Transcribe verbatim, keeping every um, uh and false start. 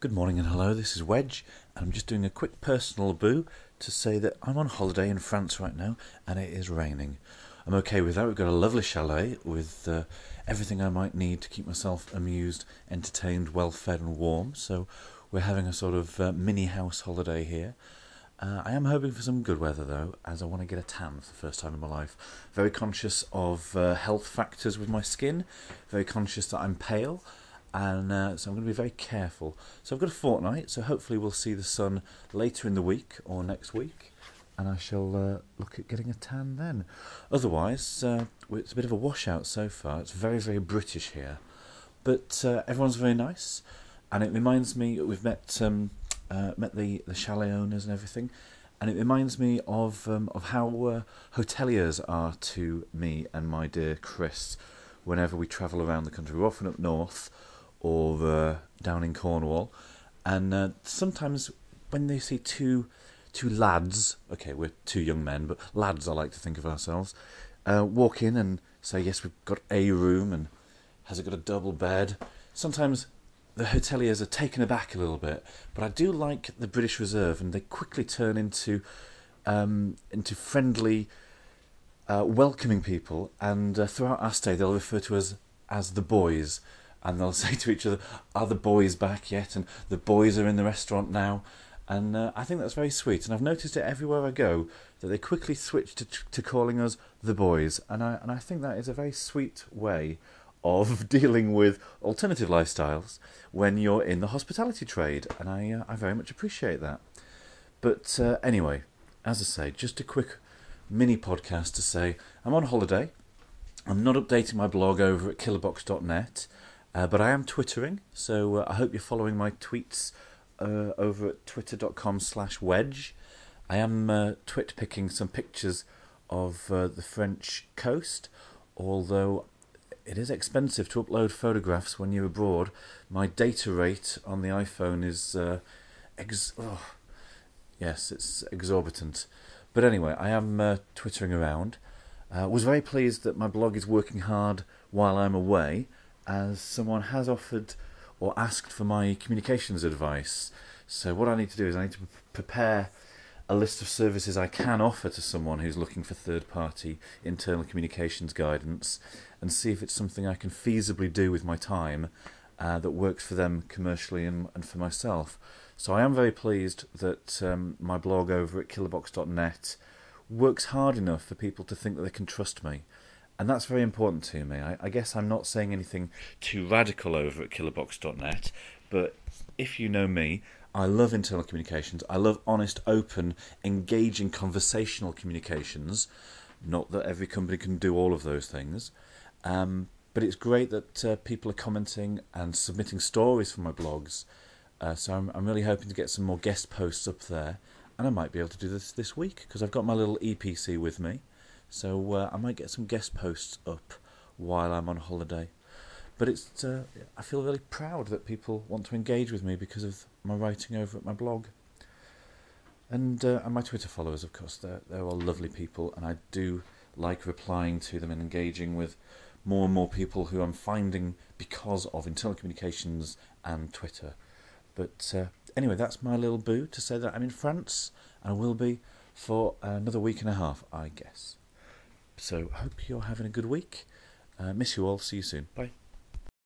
Good morning and hello, this is Wedge, and I'm just doing a quick personal boo to say that I'm on holiday in France right now, and it is raining. I'm okay with that. We've got a lovely chalet with uh, everything I might need to keep myself amused, entertained, well fed and warm, so we're having a sort of uh, mini house holiday here. Uh, I am hoping for some good weather though, as I want to get a tan for the first time in my life. Very conscious of uh, health factors with my skin, very conscious that I'm pale, and uh, so I'm going to be very careful. So I've got a fortnight, so hopefully we'll see the sun later in the week or next week, and I shall uh, look at getting a tan then. Otherwise, uh, it's a bit of a washout so far. It's very, very British here, but uh, everyone's very nice, and it reminds me, we've met um, uh, met the, the chalet owners and everything, and it reminds me of um, of how uh, hoteliers are to me and my dear Chris whenever we travel around the country. We're often up north or uh, down in Cornwall, and uh, sometimes when they see two two lads, okay, we're two young men, but lads I like to think of ourselves, uh, walk in and say, yes, we've got a room, and has it got a double bed? Sometimes the hoteliers are taken aback a little bit, but I do like the British Reserve, and they quickly turn into um, into friendly, uh, welcoming people, and uh, throughout our stay they'll refer to us as the boys, and they'll say to each other, are the boys back yet? And the boys are in the restaurant now. And uh, I think that's very sweet. And I've noticed it everywhere I go, that they quickly switch to to calling us the boys. And I and I think that is a very sweet way of dealing with alternative lifestyles when you're in the hospitality trade. And I, uh, I very much appreciate that. But uh, anyway, as I say, just a quick mini podcast to say I'm on holiday. I'm not updating my blog over at killerbox dot net. Uh, but I am twittering, so uh, I hope you're following my tweets uh, over at twitter.com slash wedge. I am uh, twit picking some pictures of uh, the French coast, although it is expensive to upload photographs when you're abroad. My data rate on the iPhone is, uh, ex- oh, yes, it's exorbitant. But anyway, I am uh, twittering around. I uh, was very pleased that my blog is working hard while I'm away, as someone has offered or asked for my communications advice. So what I need to do is I need to pre- prepare a list of services I can offer to someone who's looking for third-party internal communications guidance, and see if it's something I can feasibly do with my time uh, that works for them commercially and, and for myself. So I am very pleased that um, my blog over at killerbox dot net works hard enough for people to think that they can trust me. And that's very important to me. I, I guess I'm not saying anything too radical over at killerbox dot net, but if you know me, I love internal communications. I love honest, open, engaging, conversational communications. Not that every company can do all of those things. Um, but it's great that uh, people are commenting and submitting stories for my blogs. Uh, so I'm, I'm really hoping to get some more guest posts up there. And I might be able to do this this week, because I've got my little E P C with me. So uh, I might get some guest posts up while I'm on holiday. But it's uh, I feel really proud that people want to engage with me because of my writing over at my blog. And, uh, and my Twitter followers, of course, they're, they're all lovely people, and I do like replying to them and engaging with more and more people who I'm finding because of internal communications and Twitter. But uh, anyway, that's my little boo to say that I'm in France, and I will be for another week and a half, I guess. So I hope you're having a good week. Uh, miss you all. See you soon. Bye.